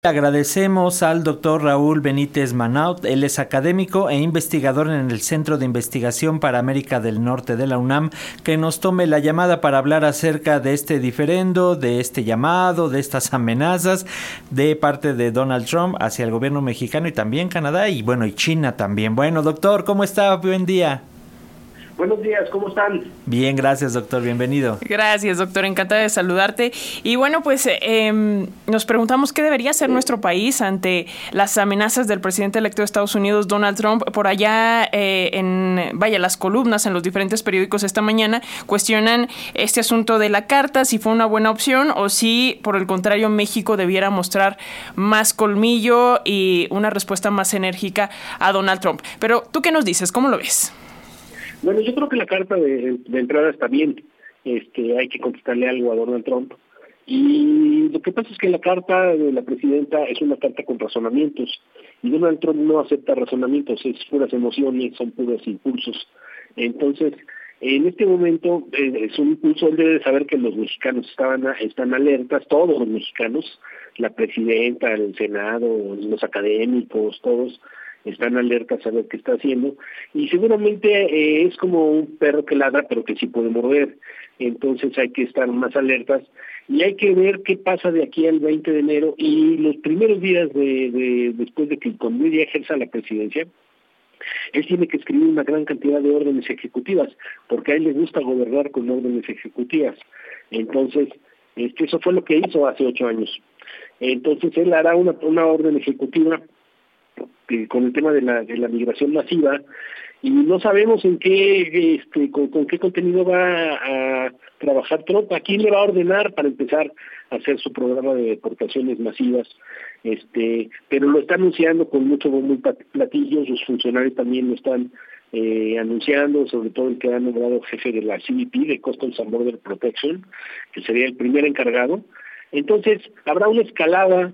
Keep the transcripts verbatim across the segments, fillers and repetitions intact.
Agradecemos al doctor Raúl Benítez Manaut. Él es académico e investigador en el Centro de Investigación para América del Norte de la UNAM, que nos tome la llamada para hablar acerca de este diferendo, de este llamado, de estas amenazas de parte de Donald Trump hacia el gobierno mexicano y también Canadá y bueno, y China también. Bueno, doctor, ¿cómo está? Buen día. Buenos días, ¿cómo están? Bien, gracias, doctor, bienvenido. Gracias, doctor, encantada de saludarte. Y bueno, pues eh, nos preguntamos qué debería hacer nuestro país ante las amenazas del presidente electo de Estados Unidos, Donald Trump. Por allá, eh, en vaya, las columnas en los diferentes periódicos esta mañana cuestionan este asunto de la carta, si fue una buena opción o si, por el contrario, México debiera mostrar más colmillo y una respuesta más enérgica a Donald Trump. Pero, ¿tú qué nos dices? ¿Cómo lo ves? Bueno, yo creo que la carta de, de entrada está bien. Este, hay que contestarle algo a Donald Trump. Y lo que pasa es que la carta de la presidenta es una carta con razonamientos. Y Donald Trump no acepta razonamientos, es puras emociones, son puros impulsos. Entonces, en este momento eh, es un impulso, él debe de saber que los mexicanos estaban están alertas, todos los mexicanos, la presidenta, el Senado, los académicos, todos, están alertas a ver qué está haciendo, y seguramente eh, es como un perro que ladra pero que sí puede morder. Entonces hay que estar más alertas y hay que ver qué pasa de aquí al veinte de enero y los primeros días de, de después de que cuando ella ejerza la presidencia. Él tiene que escribir una gran cantidad de órdenes ejecutivas, porque a él le gusta gobernar con órdenes ejecutivas. Entonces, este, eso fue lo que hizo hace ocho años. Entonces él hará una, una orden ejecutiva con el tema de la de la migración masiva, y no sabemos en qué este con, con qué contenido va a trabajar Trump. ¿A quién le va a ordenar para empezar a hacer su programa de deportaciones masivas? Este, pero lo está anunciando con mucho bombo y platillos. Los funcionarios también lo están eh, anunciando, sobre todo el que ha nombrado jefe de la C B P, de Customs and Border Protection, que sería el primer encargado. Entonces habrá una escalada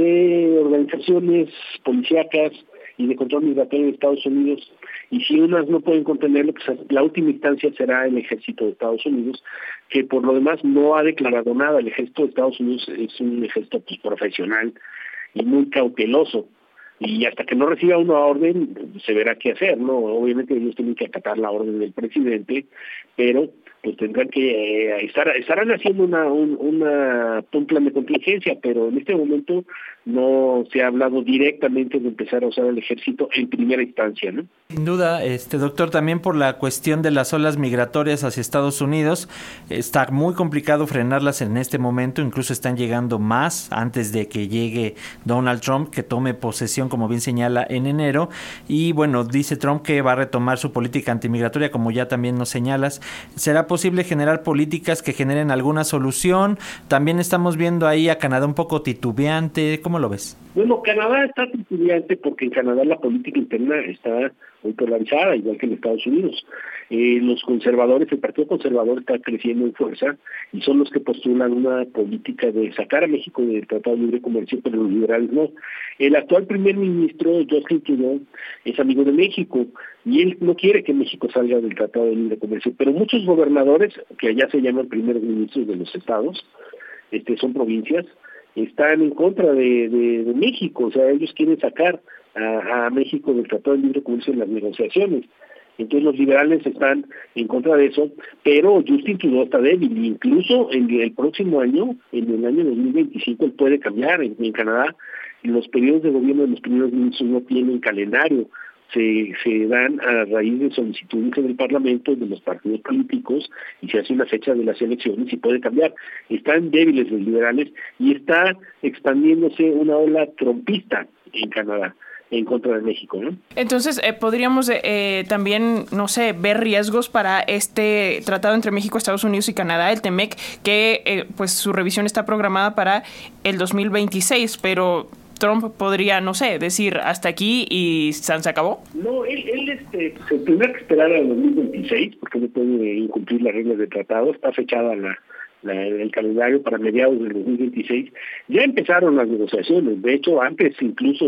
de organizaciones policíacas y de control migratorio de Estados Unidos, y si unas no pueden contenerlo, pues la última instancia será el ejército de Estados Unidos, que por lo demás no ha declarado nada. El ejército de Estados Unidos es un ejército pues, profesional y muy cauteloso, y hasta que no reciba una orden se verá qué hacer, ¿no? Obviamente ellos tienen que acatar la orden del presidente, pero pues tendrán que eh, estar estarán haciendo una un, una un plan de contingencia, pero en este momento no se ha hablado directamente de empezar a usar el ejército en primera instancia, ¿no? Sin duda, este doctor, también por la cuestión de las olas migratorias hacia Estados Unidos, está muy complicado frenarlas en este momento, incluso están llegando más antes de que llegue Donald Trump, que tome posesión, como bien señala, en enero, y bueno, dice Trump que va a retomar su política antimigratoria, como ya también nos señalas. ¿Será posible generar políticas que generen alguna solución? También estamos viendo ahí a Canadá un poco titubeante. ¿Cómo lo ves? Bueno, Canadá está titubeante porque en Canadá la política interna está muy polarizada, igual que en Estados Unidos. Eh, los conservadores, el Partido Conservador está creciendo en fuerza y son los que postulan una política de sacar a México del Tratado de Libre Comercio, pero los liberales no. El actual primer ministro, Justin Trudeau, es amigo de México y él no quiere que México salga del Tratado de Libre Comercio, pero muchos gobernadores, que allá se llaman primeros ministros de los estados, este, son provincias, están en contra de, de, de México. O sea, ellos quieren sacar a, a México del Tratado de Libre Comercio en las negociaciones. Entonces los liberales están en contra de eso, pero Justin Trudeau está débil, e incluso en el próximo año, en el año dos mil veinticinco, él puede cambiar. En, en Canadá, los periodos de gobierno de los primeros ministros no tienen calendario, se, se dan a raíz de solicitudes del Parlamento, de los partidos políticos, y se hace una fecha de las elecciones y puede cambiar. Están débiles los liberales y está expandiéndose una ola trumpista en Canadá en contra de México, ¿no? Entonces, eh, podríamos eh, también, no sé, ver riesgos para este tratado entre México, Estados Unidos y Canadá, el TEMEC, que eh, pues su revisión está programada para el dos mil veintiséis, pero Trump podría, no sé, decir hasta aquí y San se acabó. No, él, él este, se tendrá que esperar al dos mil veintiséis porque no puede incumplir las reglas del tratado. Está fechada la, la el calendario para mediados del dos mil veintiséis. Ya empezaron las negociaciones. De hecho, antes incluso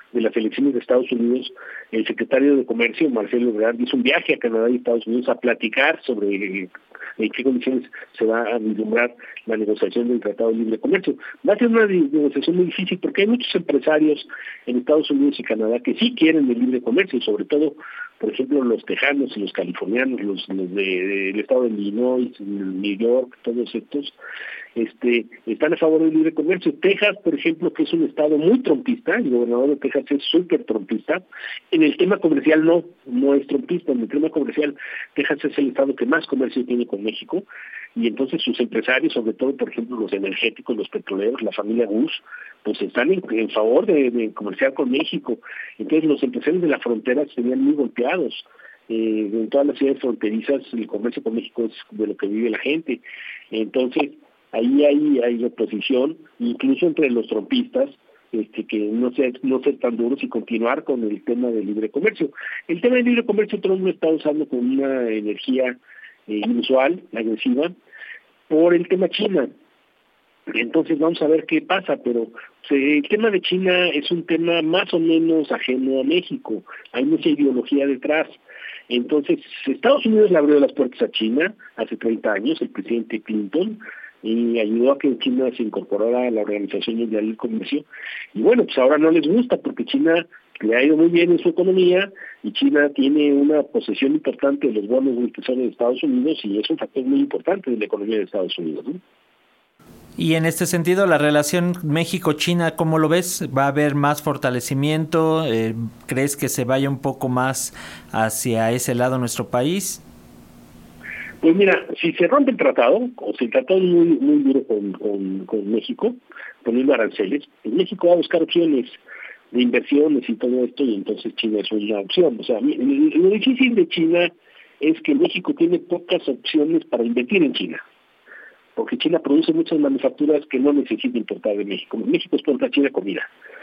de las elecciones de Estados Unidos, el secretario de Comercio, Marcelo Ebrard, hizo un viaje a Canadá y Estados Unidos a platicar sobre en qué condiciones se va a vislumbrar la negociación del Tratado de Libre Comercio. Va a ser una negociación muy difícil porque hay muchos empresarios en Estados Unidos y Canadá que sí quieren el libre comercio, sobre todo, por ejemplo, los tejanos y los californianos, los, los de, de, del estado de Illinois, New York, todos estos, este, están a favor del libre comercio. Texas, por ejemplo, que es un estado muy trompista, el gobernador de Texas es súper trompista, en el tema comercial no, no es trompista, en el tema comercial Texas es el estado que más comercio tiene con México, y entonces sus empresarios, sobre todo, por ejemplo, los energéticos, los petroleros, la familia Bush, pues están en, en favor de, de comerciar con México. Entonces los empresarios de la frontera serían muy golpeados. Eh, en todas las ciudades fronterizas el comercio con México es de lo que vive la gente. Entonces ahí hay, hay oposición, incluso entre los trompistas, este, que no ser, no ser tan duros y continuar con el tema del libre comercio. El tema del libre comercio Trump lo está usando con una energía eh, inusual, agresiva, por el tema China. Entonces vamos a ver qué pasa, pero el tema de China es un tema más o menos ajeno a México, hay mucha ideología detrás. Entonces Estados Unidos le abrió las puertas a China hace treinta años, el presidente Clinton, y ayudó a que China se incorporara a la Organización Mundial del Comercio, y bueno, pues ahora no les gusta porque China le ha ido muy bien en su economía, y China tiene una posesión importante de los bonos del Tesoro de Estados Unidos, y es un factor muy importante de la economía de Estados Unidos, ¿no? Y en este sentido, la relación México-China, ¿cómo lo ves? ¿Va a haber más fortalecimiento? Eh, ¿Crees que se vaya un poco más hacia ese lado nuestro país? Pues mira, si se rompe el tratado, o si el tratado es muy, muy duro con, con, con México, poniendo aranceles, pues México va a buscar opciones de inversiones y todo esto, y entonces China es una opción. O sea, lo difícil de China es que México tiene pocas opciones para invertir en China, porque China produce muchas manufacturas que no necesita importar de México. México exporta a China comida.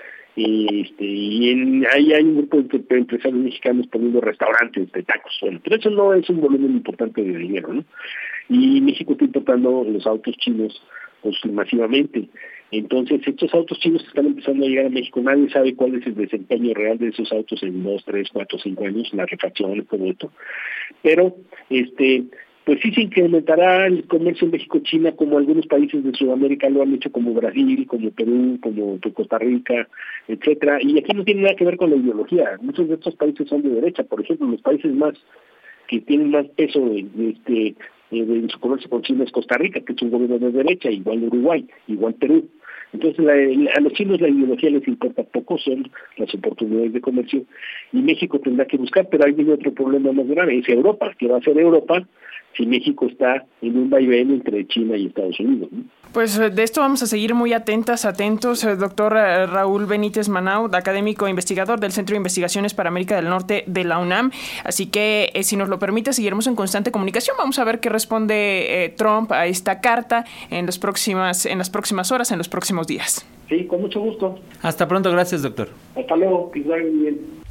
Y, este, y en, ahí hay un grupo de empresarios mexicanos poniendo restaurantes de tacos. Bueno, pero eso no es un volumen importante de dinero, ¿no? Y México está importando los autos chinos pues, masivamente. Entonces, estos autos chinos están empezando a llegar a México. Nadie sabe cuál es el desempeño real de esos autos en dos, tres, cuatro, cinco años, las refacciones, todo esto. Pero, este... pues sí se incrementará el comercio México-China como algunos países de Sudamérica lo han hecho, como Brasil, como Perú, como Costa Rica, etcétera. Y aquí no tiene nada que ver con la ideología. Muchos de estos países son de derecha. Por ejemplo, los países más que tienen más peso en, este, en su comercio con China es Costa Rica, que es un gobierno de derecha, igual Uruguay, igual Perú. Entonces la, a los chinos la ideología les importa poco, son las oportunidades de comercio, y México tendrá que buscar, pero hay otro problema más grave, es Europa. ¿Qué va a hacer Europa si México está en un vaivén entre China y Estados Unidos, ¿no? Pues de esto vamos a seguir muy atentas, atentos, doctor Raúl Benítez Manaut, académico e investigador del Centro de Investigaciones para América del Norte de la UNAM. Así que, eh, si nos lo permite, seguiremos en constante comunicación. Vamos a ver qué responde eh, Trump a esta carta en las próximas, en las próximas horas, en los próximos días. Sí, con mucho gusto. Hasta pronto, gracias, doctor. Hasta luego, que vaya bien.